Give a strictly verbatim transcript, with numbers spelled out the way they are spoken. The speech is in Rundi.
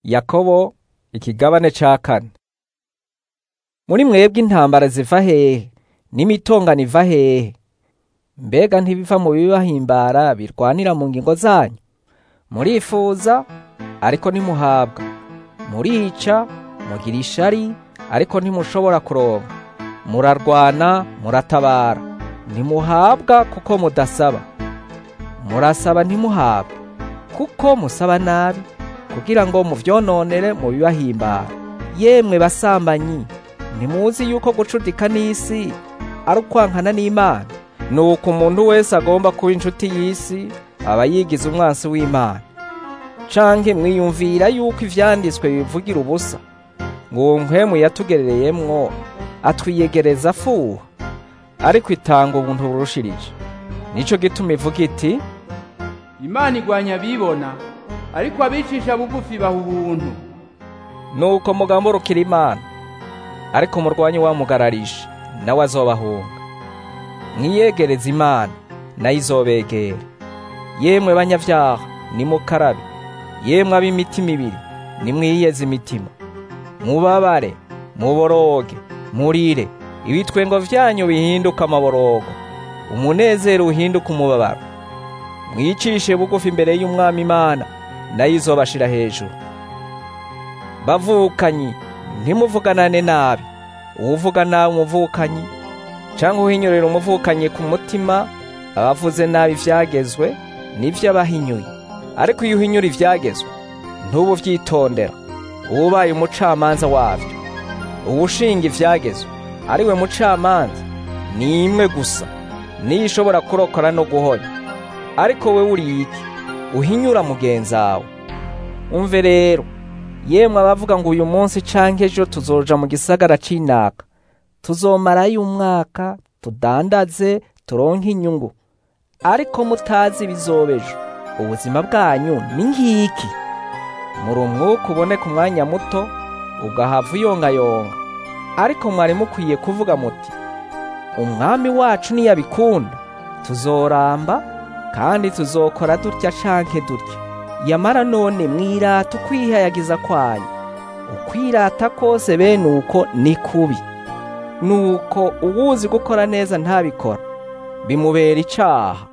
Yakobo ikigabane ca kane. Muri mwebwe intambara ziva hehe n'imitongano iva hehe? Mbega ntibiva mu bibahimbara birwanira mu ngingo zanyu? Murifuza ariko ntimuhabwa, murica mugira ishari ariko ntimushobora kuronka, murarwana muratabara ntimuhabwa kuko mudasaba, murasaba ntimuhabwe kuko musaba nabi kugira ngo muvyononere mu bibahimbara. Yemwe basambanyi, ntimuzi yuko gucudika n'isi ari ukwankana n'Imana? Nuko umuntu wese agomba kuba inshuti y'isi aba yigize umwansi w'Imana. Canke mwiyumvira yuko ivyanditswe bivugira ubusa, ngo uwo mpwemu yatugerereyemwo atwiyegereza afuha, ariko itanga ubuntu burushirije. Nico gituma ivuga iti, Imana igwanya abibona, ariko abicisha bugufi baha ubuntu. Nuko mugamburukira Imana, ariko murwanyi wamugararisha nawe azobahunga. Mwiyegereza Imana nayo izobegera. Yemwe banyavyaha nimukarabe, yemwe ab'imitima ibiri nimwiyeze imitima. Mubabare, muboroge, murire, ibitwengo vyanyu bihinduka amaborogo, umunezero uhinduka umubabaro. Mwicishe bugufi imbere y'Umwami Imana, nayo izobashira hejuru. Bavukanyi, ntimuvuganane nabi. Uwuvuga nabi umuvukanyi canke uhinyurira umuvukanyi ku mutima abavuze nabi ivyagezwe nivyo abahinyuye. Ariko iyo uhinyura ivyagezwe ntubu vyitondera, ubaye umucamanza wavyo. Uwushinga ivyagezwe ariwe mucamanza ni imwe gusa, niyo ishobora kurokora no guhonya. Ariko we uri iki uhinyura mugenzawe? Umve rero, yemwe abavuga ngo uyu munsi canke ejo tuzoja mu gisagara c'inaka, tuzomarayo umwaka, tudandaze turonke inyungu, ariko mutazi bizobejo. Ubuzima bwanyu ni nkiki? Muri umwuka uboneka umwanya muto ugahava uyongayonga, ariko mwari mukwiye kuvuga muti, Umwami wacu niyabikunda tuzoramba kandi tuzokora dutya canke dutya. Yamara none mwirata ukwihayagiza kwanyu. Ukwirata kose bene uko ni kubi. Nuko uwuzi gukora neza ntabikora, bimubera icaha.